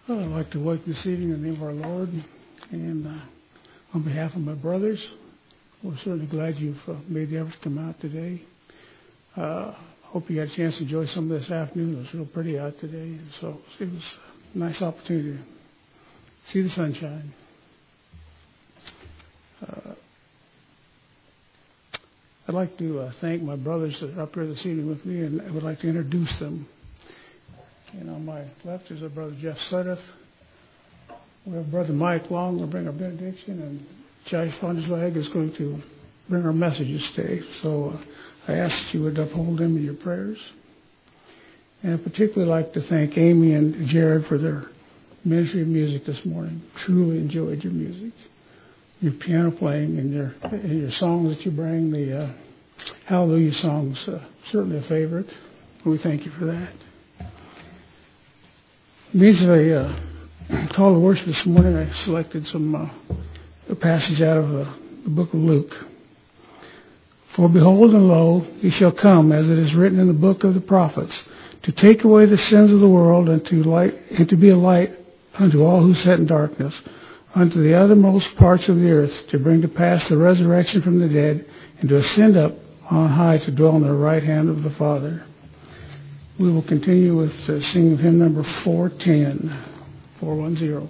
I'd like to welcome this evening in the name of our Lord, and on behalf of my brothers, we're certainly glad you've made the effort to come out today. Hope you got a chance to enjoy some of this afternoon. It was real pretty out today, and so it was a nice opportunity to see the sunshine. I'd like to thank my brothers that are up here this evening with me, and I would like to introduce them. And on my left is our brother Jeff Sudduth. We have brother Mike Long who will bring our benediction, and Josh Fondeslag is going to bring our messages today. So I ask that you would uphold them in your prayers. And I'd particularly like to thank Amy and Jared for their ministry of music this morning. Truly enjoyed your music, your piano playing, and your songs that you bring. The Hallelujah songs, certainly a favorite. We thank you for that. Immediately, call to worship this morning, I selected a passage out of the book of Luke. For behold, and lo, he shall come, as it is written in the book of the prophets, to take away the sins of the world, and to be a light unto all who sit in darkness, unto the uttermost parts of the earth, to bring to pass the resurrection from the dead, and to ascend up on high to dwell on the right hand of the Father. We will continue with singing hymn number 410.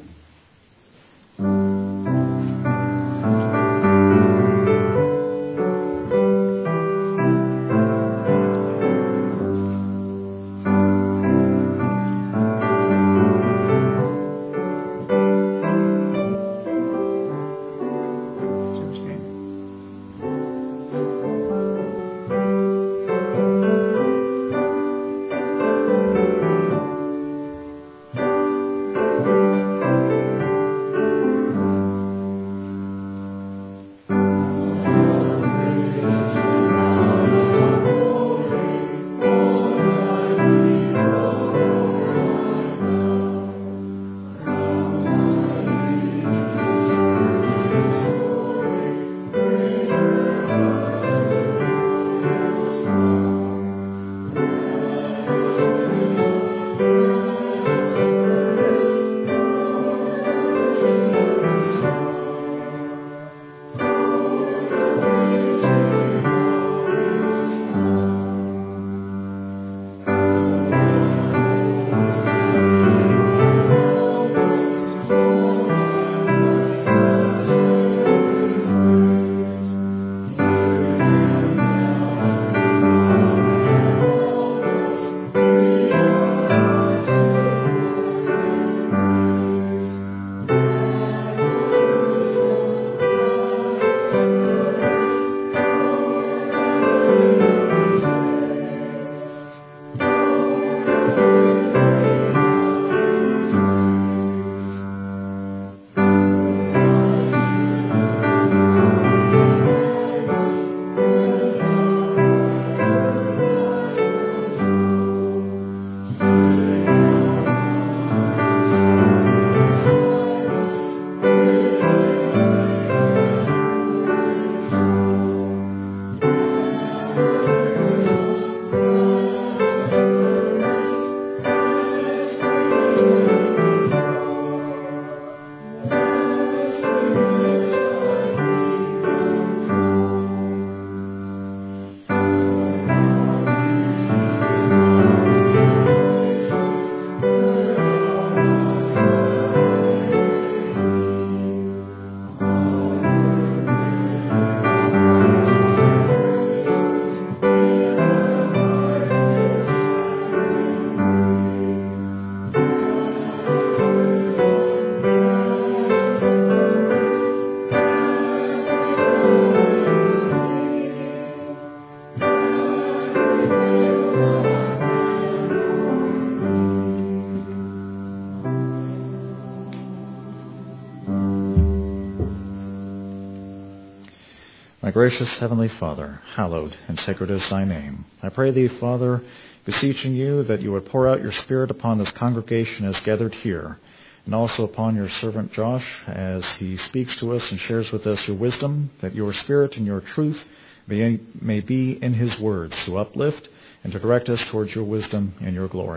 My gracious Heavenly Father, hallowed and sacred is thy name. I pray thee, Father, beseeching you that you would pour out your Spirit upon this congregation as gathered here, and also upon your servant Josh as he speaks to us and shares with us your wisdom, that your Spirit and your truth may be in his words to uplift and to direct us towards your wisdom and your glory.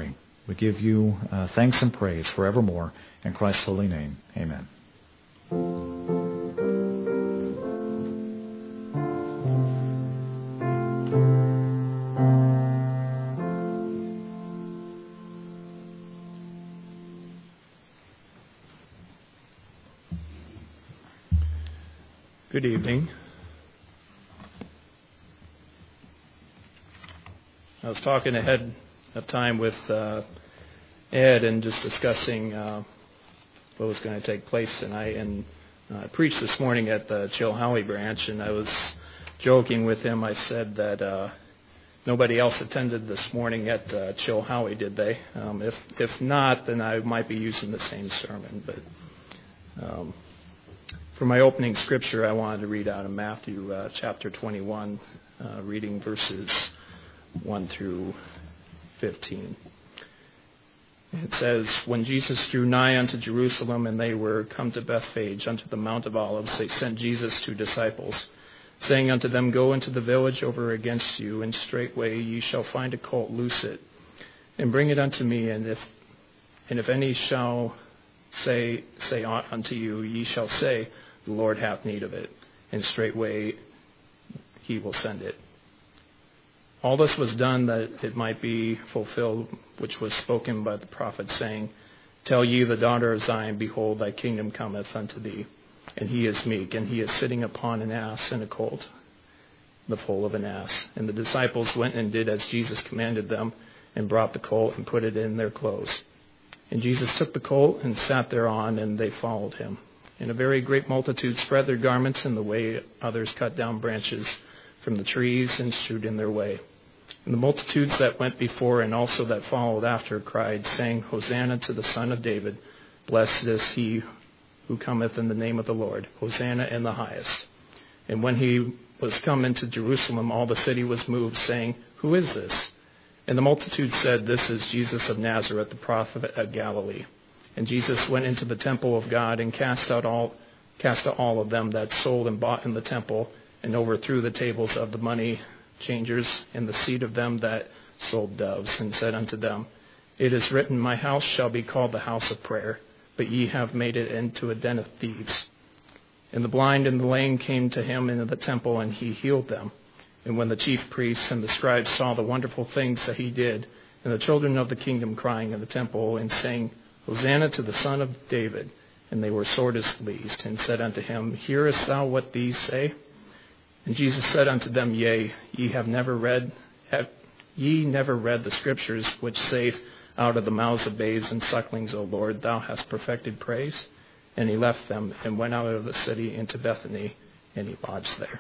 We give you thanks and praise forevermore. In Christ's holy name, amen. Good evening. I was talking ahead of time with Ed and just discussing what was going to take place tonight. And I preached this morning at the Chilhowie branch, and I was joking with him. I said that nobody else attended this morning at Chilhowie, did they? If not, then I might be using the same sermon. But for my opening scripture, I wanted to read out of Matthew chapter 21, reading verses 1 through 15. It says, "When Jesus drew nigh unto Jerusalem, and they were come to Bethphage unto the Mount of Olives, they sent Jesus 2 disciples, saying unto them, Go into the village over against you, and straightway ye shall find a colt, loose it, and bring it unto me. And if any shall say aught unto you, ye shall say, The Lord hath need of it, and straightway he will send it. All this was done that it might be fulfilled, which was spoken by the prophet, saying, Tell ye the daughter of Zion, Behold, thy kingdom cometh unto thee. And he is meek, and he is sitting upon an ass and a colt, the foal of an ass. And the disciples went and did as Jesus commanded them, and brought the colt and put it in their clothes. And Jesus took the colt and sat thereon, and they followed him. And a very great multitude spread their garments in the way. Others cut down branches from the trees and strewed in their way. And the multitudes that went before and also that followed after cried, saying, Hosanna to the Son of David. Blessed is he who cometh in the name of the Lord. Hosanna in the highest. And when he was come into Jerusalem, all the city was moved, saying, Who is this? And the multitude said, This is Jesus of Nazareth, the prophet of Galilee. And Jesus went into the temple of God, and cast out all of them that sold and bought in the temple, and overthrew the tables of the money changers and the seat of them that sold doves, and said unto them, It is written, My house shall be called the house of prayer, but ye have made it into a den of thieves. And the blind and the lame came to him into the temple, and he healed them. And when the chief priests and the scribes saw the wonderful things that he did, and the children of the kingdom crying in the temple, and saying, Hosanna to the Son of David, and they were sore displeased, and said unto him, Hearest thou what these say? And Jesus said unto them, Yea, ye never read the scriptures, which saith, Out of the mouths of babes and sucklings, O Lord, thou hast perfected praise? And he left them, and went out of the city into Bethany, and he lodged there."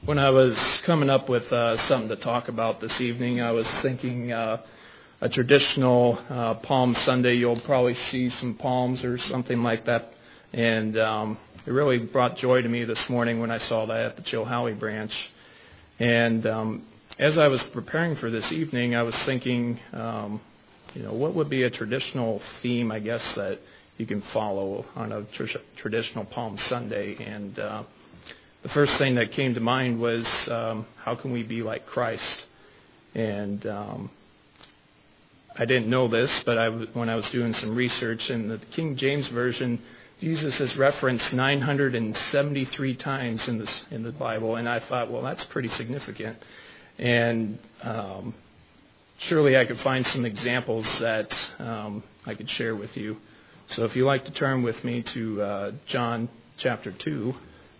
When I was coming up with something to talk about this evening, I was thinking a traditional Palm Sunday. You'll probably see some palms or something like that. And it really brought joy to me this morning when I saw that at the Chilhowie branch. And as I was preparing for this evening, I was thinking, what would be a traditional theme, I guess, that you can follow on a traditional Palm Sunday. And the first thing that came to mind was, how can we be like Christ? And I didn't know this, but when I was doing some research in the King James Version, Jesus is referenced 973 times in the Bible, and I thought, well, that's pretty significant. And surely I could find some examples that I could share with you. So if you'd like to turn with me to John chapter 2,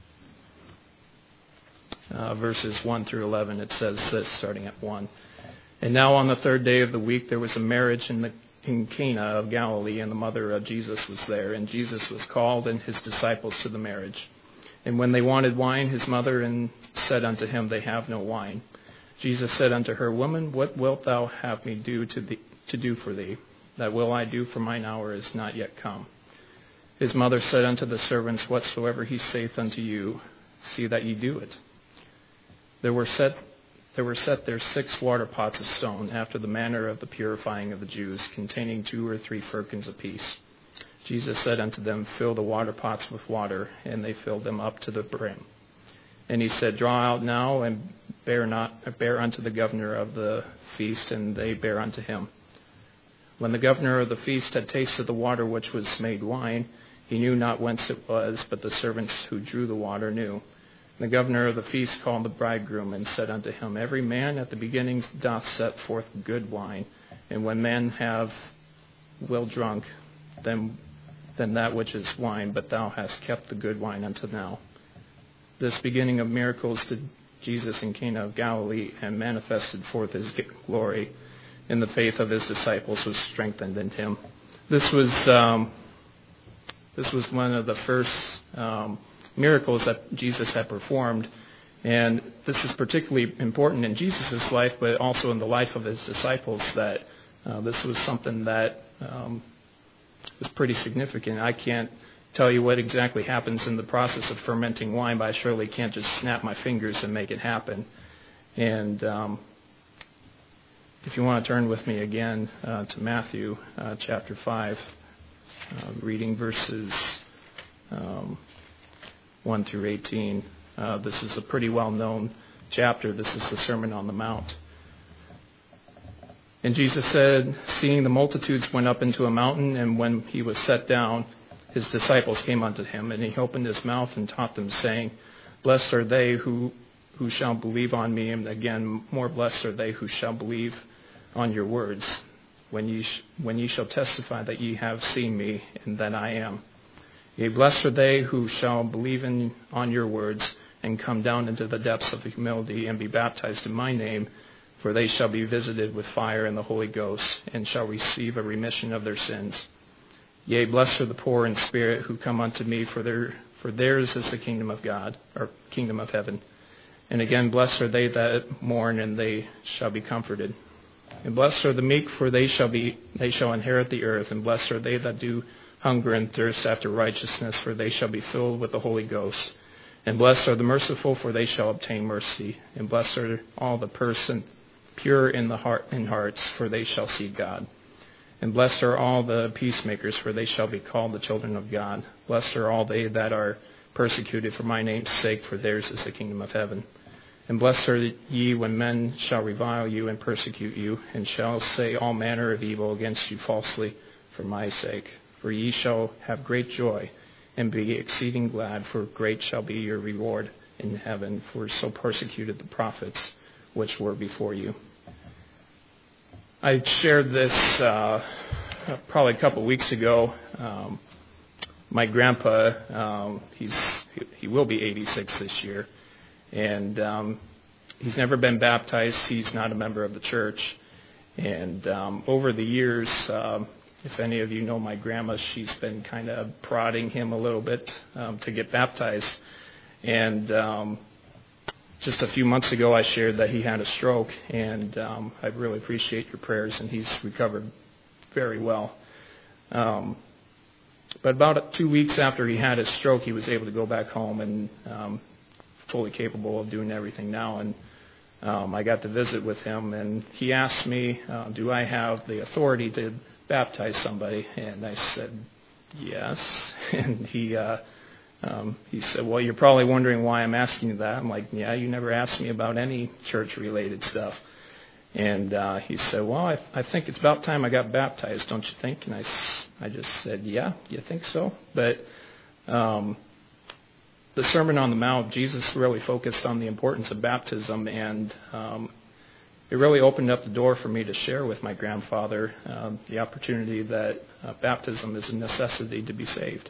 verses 1 through 11, it says this, starting at 1. And now on the third day of the week there was a marriage in Cana of Galilee, and the mother of Jesus was there. And Jesus was called and his disciples to the marriage. And when they wanted wine, his mother said unto him, They have no wine. Jesus said unto her, Woman, what wilt thou have me to do for thee? That will I do, for mine hour is not yet come. His mother said unto the servants, Whatsoever he saith unto you, see that ye do it. There were set there 6 water pots of stone, after the manner of the purifying of the Jews, containing 2 or 3 firkins apiece. Jesus said unto them, Fill the water pots with water, and they filled them up to the brim. And he said, Draw out now, and bear unto the governor of the feast, and they bare unto him. When the governor of the feast had tasted the water which was made wine, he knew not whence it was, but the servants who drew the water knew. The governor of the feast called the bridegroom, and said unto him, Every man at the beginning doth set forth good wine, and when men have well drunk, then that which is wine, but thou hast kept the good wine until now. This beginning of miracles did Jesus in Cana of Galilee, and manifested forth his glory, and the faith of his disciples was strengthened in him. This was one of the first miracles that Jesus had performed, and this is particularly important in Jesus' life, but also in the life of his disciples, that this was something that was pretty significant. I can't tell you what exactly happens in the process of fermenting wine, but I surely can't just snap my fingers and make it happen. And if you want to turn with me again to Matthew chapter 5, reading verses 1 through 18. This is a pretty well-known chapter. This is the Sermon on the Mount. And Jesus said, Seeing the multitudes, went up into a mountain, and when he was set down, his disciples came unto him, and he opened his mouth and taught them, saying, Blessed are they who shall believe on me, and again, more blessed are they who shall believe on your words, when ye shall testify that ye have seen me, and that I am. Yea, blessed are they who shall believe on your words, and come down into the depths of humility, and be baptized in my name, for they shall be visited with fire and the Holy Ghost, and shall receive a remission of their sins. Yea, blessed are the poor in spirit, who come unto me, for theirs is the kingdom of God, or kingdom of heaven. And again, blessed are they that mourn, and they shall be comforted. And blessed are the meek, for they shall inherit the earth. And blessed are they that do hunger and thirst after righteousness, for they shall be filled with the Holy Ghost. And blessed are the merciful, for they shall obtain mercy. And blessed are all the person pure in hearts, for they shall see God. And blessed are all the peacemakers, for they shall be called the children of God. Blessed are all they that are persecuted for my name's sake, for theirs is the kingdom of heaven. And blessed are ye when men shall revile you and persecute you, and shall say all manner of evil against you falsely for my sake. For ye shall have great joy, and be exceeding glad, for great shall be your reward in heaven, for so persecuted the prophets which were before you. I shared this probably a couple weeks ago. My grandpa, he will be 86 this year, and he's never been baptized. He's not a member of the church. And over the years, if any of you know my grandma, she's been kind of prodding him a little bit to get baptized. And just a few months ago I shared that he had a stroke, and I really appreciate your prayers, and he's recovered very well. But about 2 weeks after he had his stroke, he was able to go back home and fully capable of doing everything now. And I got to visit with him, and he asked me, do I have the authority to baptize somebody? And I said, yes. And he said, well, you're probably wondering why I'm asking you that. I'm like, yeah, you never asked me about any church-related stuff. And he said, well, I think it's about time I got baptized, don't you think? And I just said, yeah, you think so? But the Sermon on the Mount, Jesus really focused on the importance of baptism, and it really opened up the door for me to share with my grandfather the opportunity that baptism is a necessity to be saved.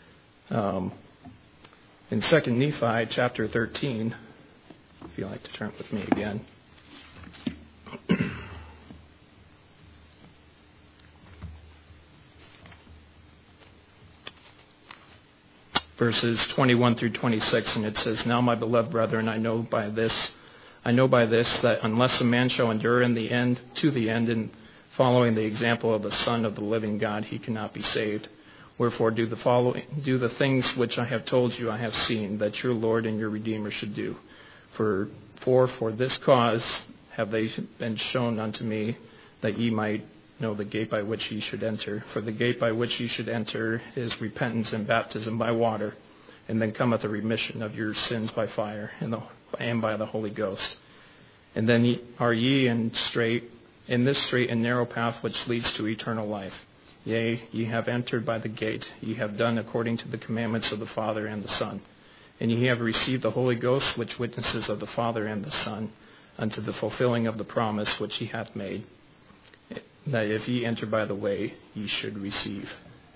In 2 Nephi chapter 13, if you'd like to turn with me again. Verses 21 through 26, and it says, Now, my beloved brethren, I know by this, that unless a man shall endure in the end, to the end, in following the example of the Son of the living God, he cannot be saved. Wherefore do the things which I have told you I have seen, that your Lord and your Redeemer should do. For this cause have they been shown unto me, that ye might know the gate by which ye should enter. For the gate by which ye should enter is repentance and baptism by water, and then cometh a remission of your sins by fire and by the Holy Ghost. And then are ye in this straight and narrow path which leads to eternal life. Yea, ye have entered by the gate. Ye have done according to the commandments of the Father and the Son. And ye have received the Holy Ghost, which witnesses of the Father and the Son, unto the fulfilling of the promise which he hath made, that if ye enter by the way, ye should receive.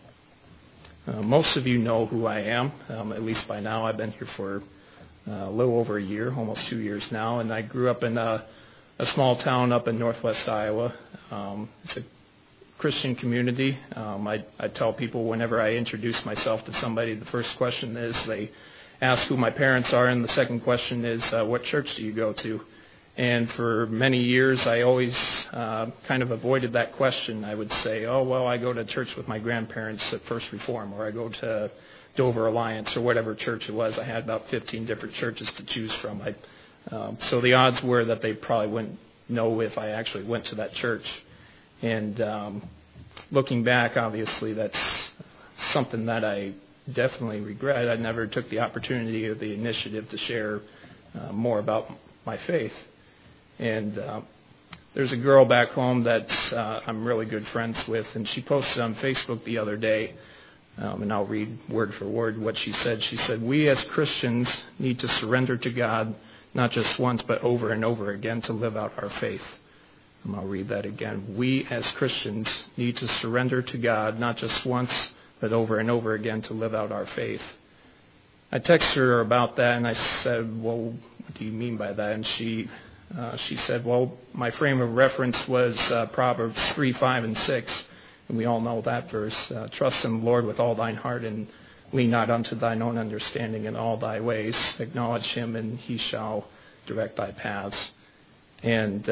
Most of you know who I am, at least by now. I've been here for a little over a year, almost 2 years now, and I grew up in a small town up in northwest Iowa. It's a Christian community. I tell people whenever I introduce myself to somebody, the first question is they ask who my parents are, and the second question is, what church do you go to? And for many years, I always kind of avoided that question. I would say, oh, well, I go to church with my grandparents at First Reform, or I go to Dover Alliance, or whatever church it was. I had about 15 different churches to choose from. So the odds were that they probably wouldn't know if I actually went to that church. And looking back, obviously, that's something that I definitely regret. I never took the opportunity or the initiative to share more about my faith. And there's a girl back home that I'm really good friends with, and she posted on Facebook the other day, and I'll read word for word what she said. She said, we as Christians need to surrender to God, not just once, but over and over again to live out our faith. And I'll read that again. We as Christians need to surrender to God, not just once, but over and over again to live out our faith. I texted her about that, and I said, well, what do you mean by that? And she said, well, my frame of reference was Proverbs 3, 5, and 6. And we all know that verse. Trust in the Lord with all thine heart, and lean not unto thine own understanding in all thy ways. Acknowledge him, and he shall direct thy paths. And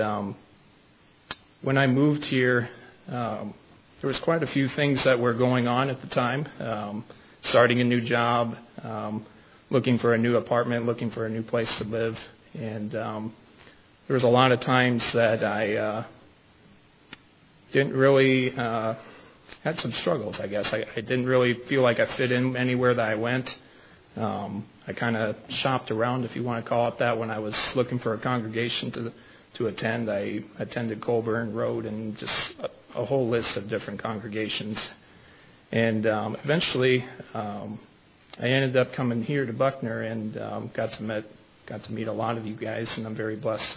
when I moved here, there was quite a few things that were going on at the time. Starting a new job, looking for a new apartment, looking for a new place to live. And there was a lot of times that I didn't really, had some struggles, I guess. I didn't really feel like I fit in anywhere that I went. I kind of shopped around, if you want to call it that, when I was looking for a congregation to attend. I attended Colburn Road and just a whole list of different congregations. And eventually, I ended up coming here to Buckner and got to meet a lot of you guys, and I'm very blessed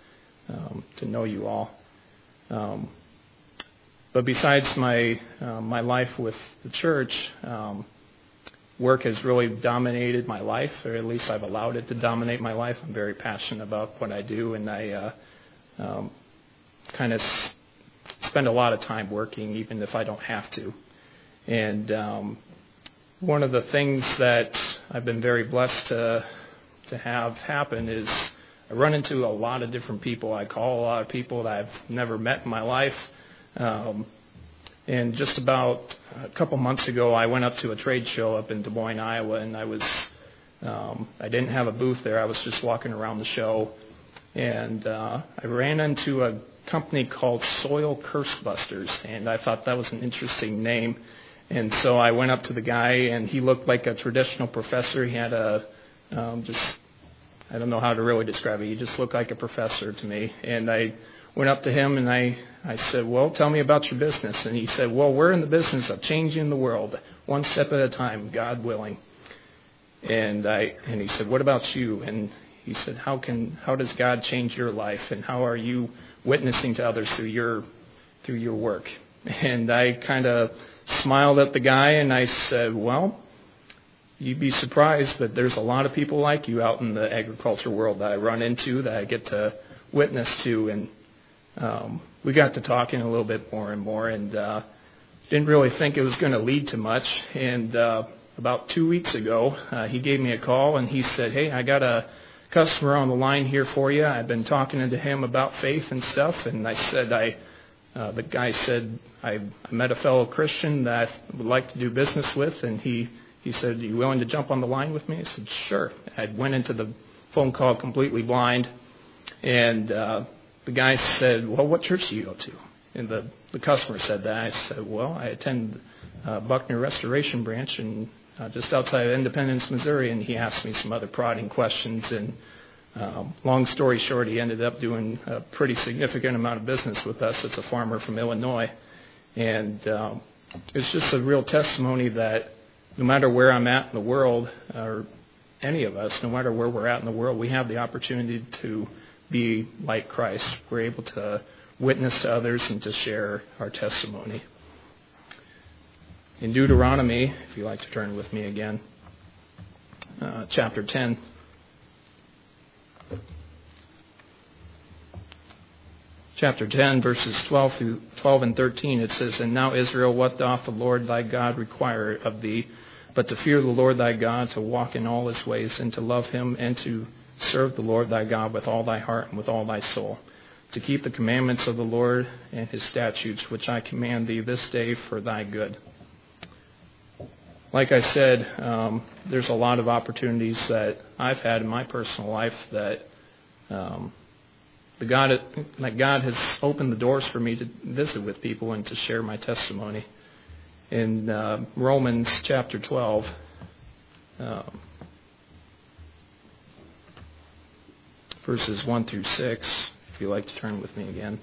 to know you all. But besides my life with the church, work has really dominated my life, or at least I've allowed it to dominate my life. I'm very passionate about what I do, and I kind of spend a lot of time working, even if I don't have to. And one of the things that I've been very blessed to have happen is run into a lot of different people. I call a lot of people that I've never met in my life. And just about a couple months ago, I went up to a trade show up in Des Moines, Iowa, and I didn't have a booth there. I was just walking around the show, and I ran into a company called Soil Curse Busters, and I thought that was an interesting name. And so I went up to the guy, and he looked like a traditional professor. He had I don't know how to really describe it. He just looked like a professor to me. And I went up to him, and I said, well, tell me about your business. And he said, well, we're in the business of changing the world, one step at a time, God willing. And he said, what about you? And he said, how does God change your life, and how are you witnessing to others through your work? And I kind of smiled at the guy, and I said, well, you'd be surprised, but there's a lot of people like you out in the agriculture world that I run into, that I get to witness to. And we got to talking a little bit more and more, and didn't really think it was going to lead to much. And about 2 weeks ago, he gave me a call, and he said, hey, I got a customer on the line here for you. I've been talking to him about faith and stuff. And I said, the guy said, I met a fellow Christian that I would like to do business with. And he said, are you willing to jump on the line with me? I said, sure. I went into the phone call completely blind. And the guy said, well, what church do you go to? And the customer said that. I said, well, I attend Buckner Restoration Branch and just outside of Independence, Missouri. And he asked me some other prodding questions. And long story short, he ended up doing a pretty significant amount of business with us. It's a farmer from Illinois. And it's just a real testimony that no matter where I'm at in the world, or any of us, no matter where we're at in the world, we have the opportunity to be like Christ. We're able to witness to others and to share our testimony. In Deuteronomy, if you'd like to turn with me again, chapter 10. Chapter 10, verses 12 and 13, it says, and now, Israel, what doth the Lord thy God require of thee, but to fear the Lord thy God, to walk in all his ways, and to love him, and to serve the Lord thy God with all thy heart and with all thy soul, to keep the commandments of the Lord and his statutes, which I command thee this day for thy good. Like I said, there's a lot of opportunities that I've had in my personal life that God has opened the doors for me to visit with people and to share my testimony. In Romans chapter 12, verses 1 through 6, if you'd like to turn with me again.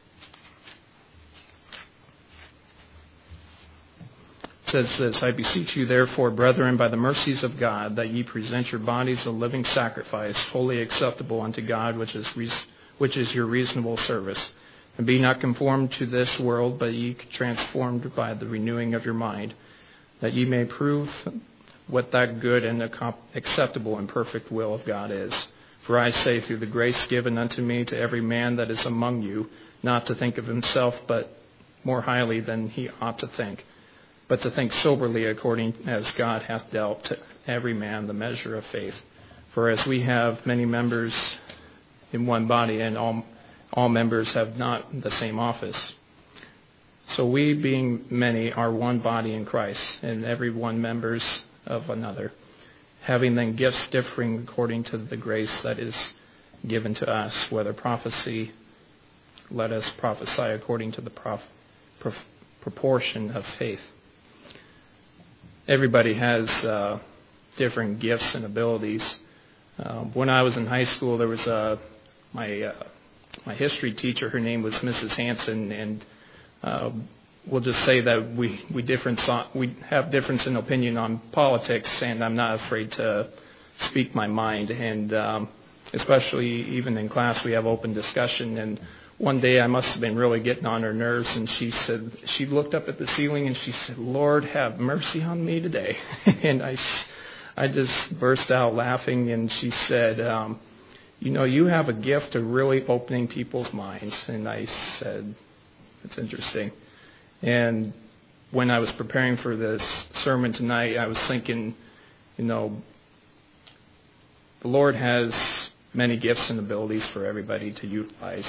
It says this, I beseech you therefore, brethren, by the mercies of God, that ye present your bodies a living sacrifice, wholly acceptable unto God, which is your reasonable service. And be not conformed to this world, but ye transformed by the renewing of your mind, that ye may prove what that good and acceptable and perfect will of God is. For I say, through the grace given unto me, to every man that is among you, not to think of himself, but more highly than he ought to think, but to think soberly, according as God hath dealt to every man the measure of faith. For as we have many members in one body, and all members have not the same office, so we, being many, are one body in Christ, and every one members of another, having then gifts differing according to the grace that is given to us, whether prophecy, let us prophesy according to the proportion of faith. Everybody has different gifts and abilities. When I was in high school, there was my history teacher. Her name was Mrs. Hanson, and we'll just say that we have difference in opinion on politics, and I'm not afraid to speak my mind. And especially even in class, we have open discussion. And one day I must have been really getting on her nerves, and she looked up at the ceiling and she said, "Lord, have mercy on me today." And I just burst out laughing, and she said, you have a gift of really opening people's minds. And I said, that's interesting. And when I was preparing for this sermon tonight, I was thinking, the Lord has many gifts and abilities for everybody to utilize.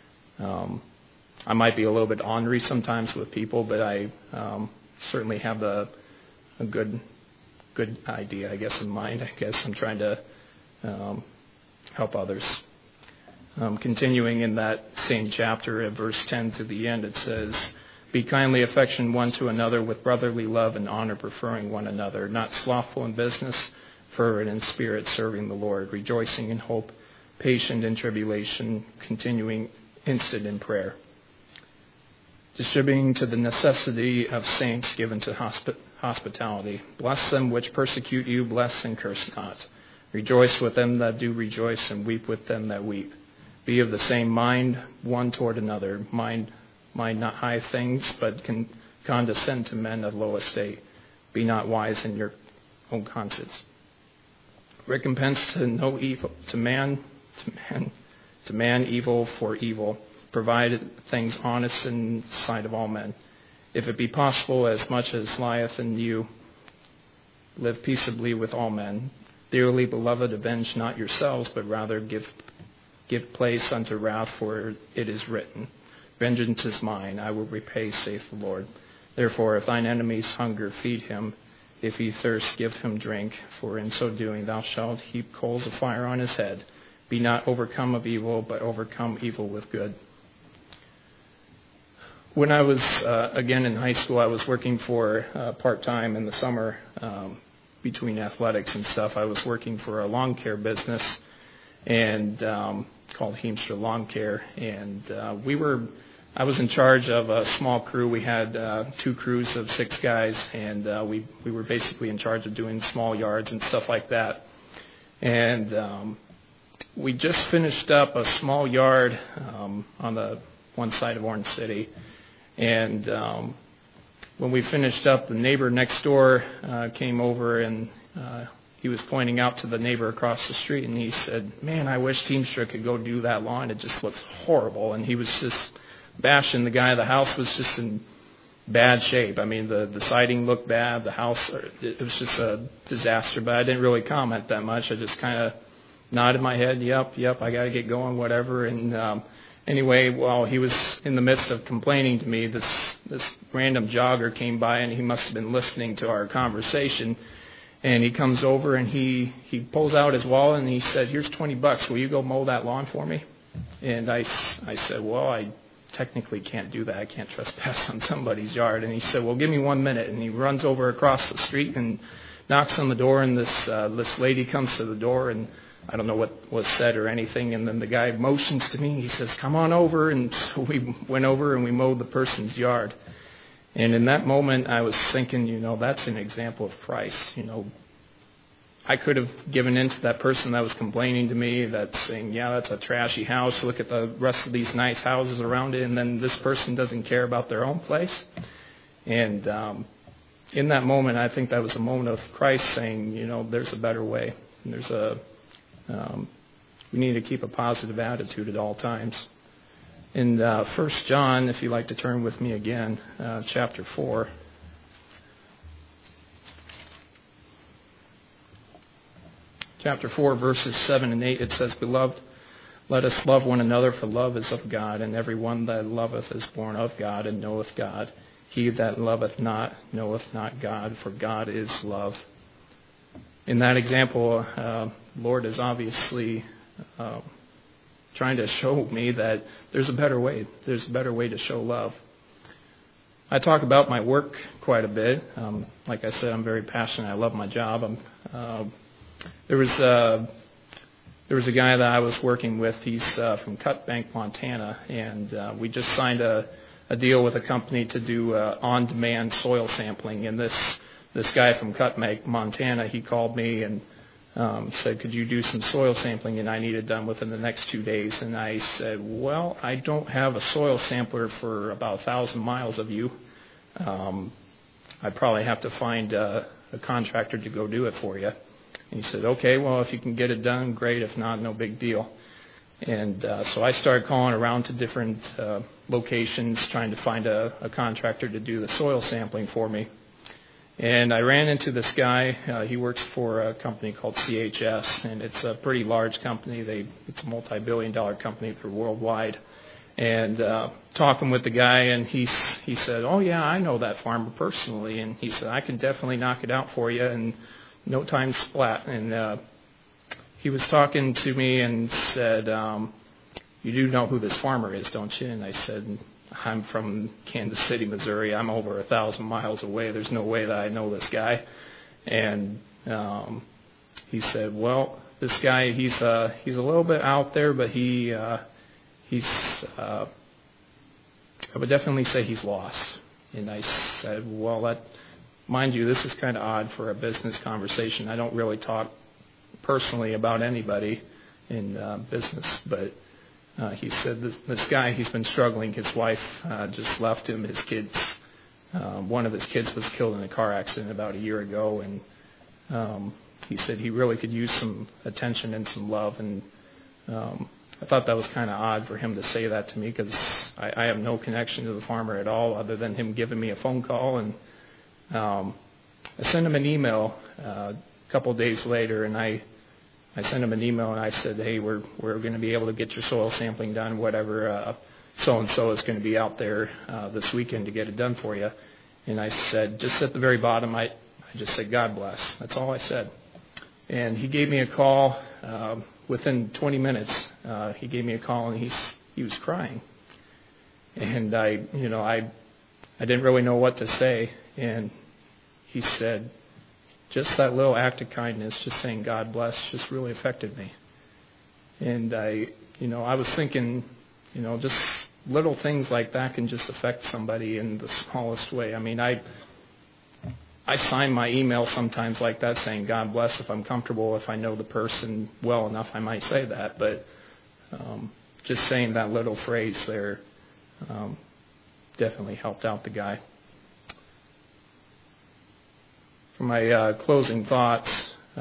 I might be a little bit ornery sometimes with people, but I certainly have a good idea, I guess, in mind. I guess I'm trying to help others. Continuing in that same chapter at verse 10 to the end, it says, "Be kindly affectioned one to another with brotherly love and honor, preferring one another, not slothful in business, fervent in spirit, serving the Lord, rejoicing in hope, patient in tribulation, continuing instant in prayer, distributing to the necessity of saints, given to hospitality. Bless them which persecute you, bless and curse not. Rejoice with them that do rejoice, and weep with them that weep. Be of the same mind one toward another. Mind not high things, but condescend to men of low estate. Be not wise in your own conscience. Recompense to no evil, to man evil for evil. Provide things honest in the sight of all men. If it be possible, as much as lieth in you, live peaceably with all men. Dearly beloved, avenge not yourselves, but rather give place unto wrath, for it is written, Vengeance is mine, I will repay, saith the Lord. Therefore, if thine enemies hunger, feed him. If he thirst, give him drink. For in so doing thou shalt heap coals of fire on his head. Be not overcome of evil, but overcome evil with good." When I was, again, in high school, I was working for part-time in the summer between athletics and stuff. I was working for a lawn care business and called Heemstra Lawn Care. And I was in charge of a small crew. We had 2 crews of 6 guys, and we were basically in charge of doing small yards and stuff like that. And we just finished up a small yard on the one side of Orange City. And when we finished up, the neighbor next door came over, and he was pointing out to the neighbor across the street, and he said, "Man, I wish Teamster could go do that lawn. It just looks horrible." And he was just bashing the guy. The house was just in bad shape. I mean, the siding looked bad. The house, it was just a disaster. But I didn't really comment that much. I just kind of nodded my head, yep, I got to get going, whatever. And anyway, while he was in the midst of complaining to me, this random jogger came by, and he must have been listening to our conversation. And he comes over, and he pulls out his wallet, and he said, "Here's $20. Will you go mow that lawn for me?" And I said, "Well, I technically can't do that. I can't trespass on somebody's yard." And he said, "Well, give me 1 minute." And he runs over across the street and knocks on the door, and this lady comes to the door, and I don't know what was said or anything. And then the guy motions to me. He says, "Come on over." And so we went over, and we mowed the person's yard. And in that moment, I was thinking, that's an example of Christ. I could have given in to that person that was complaining to me, that's saying, "Yeah, that's a trashy house. Look at the rest of these nice houses around it." And then this person doesn't care about their own place. And in that moment, I think that was a moment of Christ saying, there's a better way. And we need to keep a positive attitude at all times. In 1 John, if you'd like to turn with me again, chapter 4. Chapter 4, verses 7 and 8, it says, "Beloved, let us love one another, for love is of God, and every one that loveth is born of God and knoweth God. He that loveth not knoweth not God, for God is love." In that example, Lord is obviously trying to show me that there's a better way. There's a better way to show love. I talk about my work quite a bit. Like I said, I'm very passionate. I love my job. There was a guy that I was working with. He's from Cut Bank, Montana, and we just signed a deal with a company to do on-demand soil sampling. And this guy from Cut Bank, Montana, he called me and said, "Could you do some soil sampling?" And I need it done within the next 2 days. And I said, "Well, I don't have a soil sampler for about 1,000 miles of you. I probably have to find a contractor to go do it for you." And he said, "Okay, well, if you can get it done, great. If not, no big deal." And so I started calling around to different locations, trying to find a contractor to do the soil sampling for me. And I ran into this guy. He works for a company called CHS, and it's a pretty large company. It's a multi-billion-dollar company. They're worldwide. And talking with the guy, and he said, "Oh yeah, I know that farmer personally." And he said, "I can definitely knock it out for you in no time splat." And he was talking to me and said, "You do know who this farmer is, don't you?" And I said, "I'm from Kansas City, Missouri. I'm over 1,000 miles away. There's no way that I know this guy." And he said, "Well, this guy, he's a little bit out there, but he's I would definitely say he's lost." And I said, "Well, mind you, this is kind of odd for a business conversation. I don't really talk personally about anybody in business, but." He said, this guy, he's been struggling. His wife just left him. His kids, one of his kids was killed in a car accident about a year ago. And he said he really could use some attention and some love. And I thought that was kind of odd for him to say that to me, because I have no connection to the farmer at all other than him giving me a phone call. And I sent him an email a couple of days later, and I sent him an email and I said, "Hey, we're going to be able to get your soil sampling done, whatever so-and-so is going to be out there this weekend to get it done for you." And I said, just at the very bottom, I just said, "God bless." That's all I said. And he gave me a call within 20 minutes. He gave me a call and he was crying. And I didn't really know what to say. And he said, just that little act of kindness, just saying "God bless," just really affected me. And I was thinking, just little things like that can just affect somebody in the smallest way. I mean, I sign my email sometimes like that, saying "God bless." If I'm comfortable, if I know the person well enough, I might say that. But just saying that little phrase there definitely helped out the guy. For my closing thoughts,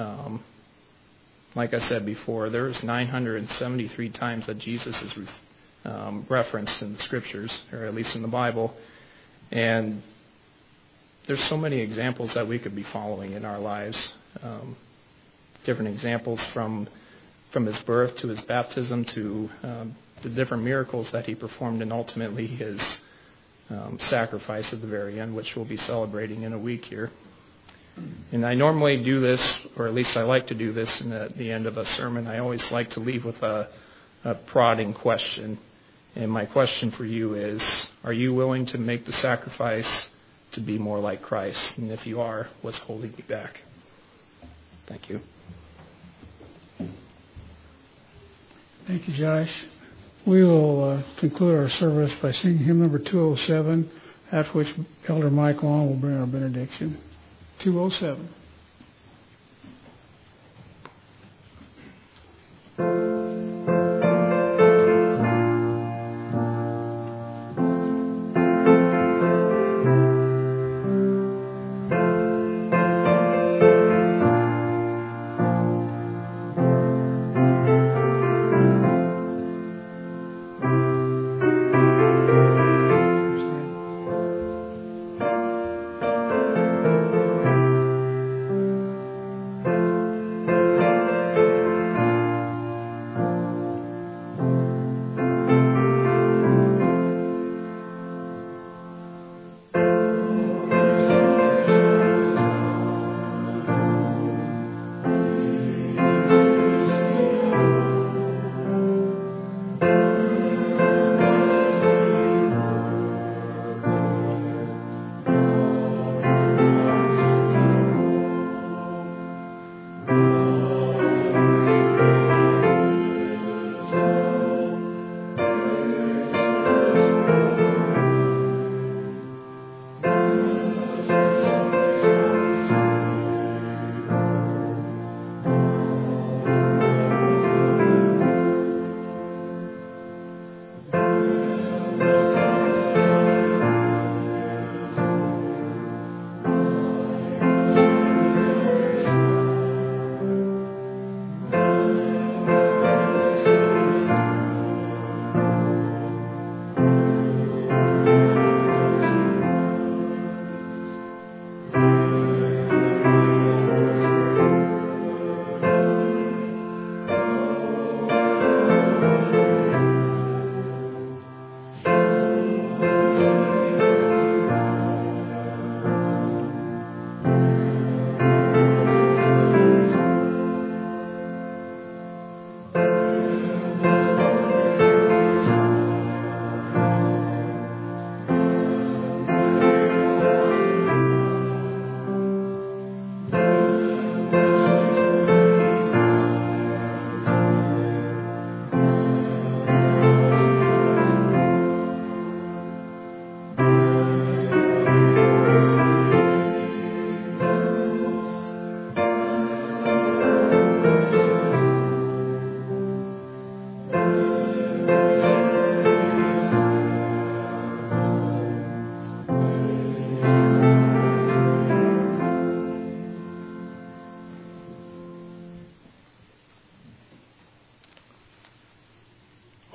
like I said before, there's 973 times that Jesus is referenced in the Scriptures, or at least in the Bible. And there's so many examples that we could be following in our lives. Different examples from his birth to his baptism to the different miracles that he performed, and ultimately his sacrifice at the very end, which we'll be celebrating in a week here. And I normally do this, or at least I like to do this in the end of a sermon. I always like to leave with a prodding question. And my question for you is, are you willing to make the sacrifice to be more like Christ? And if you are, what's holding you back? Thank you. Thank you, Josh. We will conclude our service by singing hymn number 207, after which Elder Mike Long will bring our benediction. 207.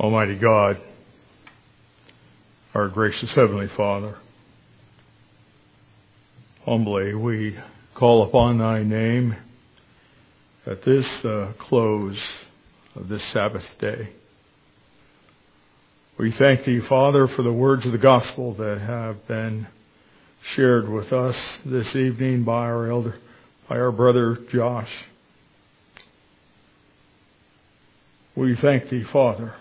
Almighty God, our gracious Heavenly Father, humbly we call upon Thy name at this close of this Sabbath day. We thank Thee, Father, for the words of the gospel that have been shared with us this evening by our brother Josh. We thank Thee, Father,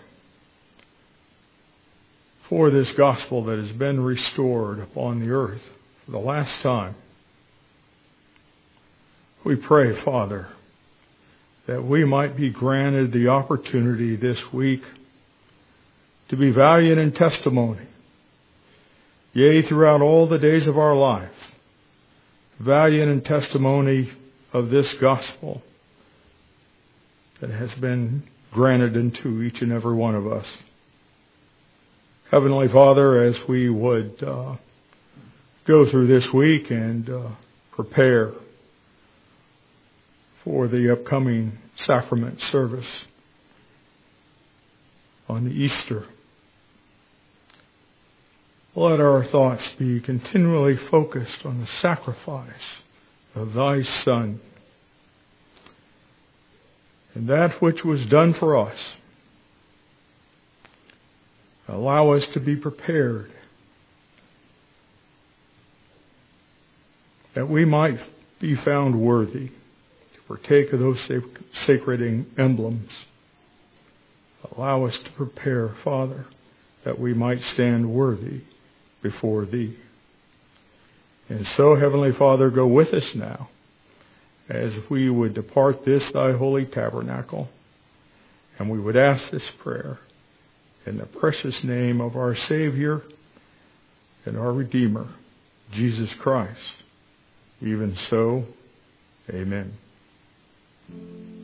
for this gospel that has been restored upon the earth for the last time. We pray, Father, that we might be granted the opportunity this week to be valiant in testimony, yea, throughout all the days of our life, valiant in testimony of this gospel that has been granted unto each and every one of us. Heavenly Father, as we would go through this week and prepare for the upcoming sacrament service on Easter, let our thoughts be continually focused on the sacrifice of Thy Son and that which was done for us. Allow us to be prepared that we might be found worthy to partake of those sacred emblems. Allow us to prepare, Father, that we might stand worthy before Thee. And so, Heavenly Father, go with us now as we would depart this Thy holy tabernacle, and we would ask this prayer in the precious name of our Savior and our Redeemer, Jesus Christ. Even so, amen.